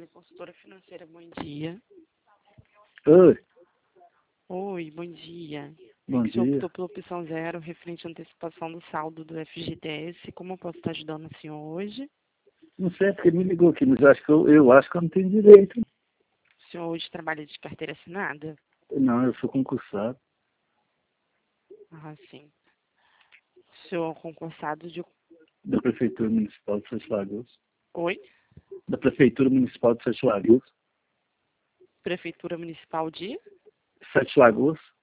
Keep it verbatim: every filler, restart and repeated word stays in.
Vale, consultora financeira, bom dia. Oi, Oi, bom dia. bom O senhor dia. optou pela opção zero, referente à antecipação do saldo do F G T S. Como eu posso estar ajudando o senhor hoje? Não sei porque me ligou aqui, mas eu acho que eu, eu acho que eu não tenho direito. O senhor hoje trabalha de carteira assinada? Não, eu sou concursado Ah, sim. O senhor é concursado de... da Prefeitura Municipal de Sete Lagoas. Oi? Da Prefeitura Municipal de Sete Lagoas. Prefeitura Municipal de... Sete Lagoas.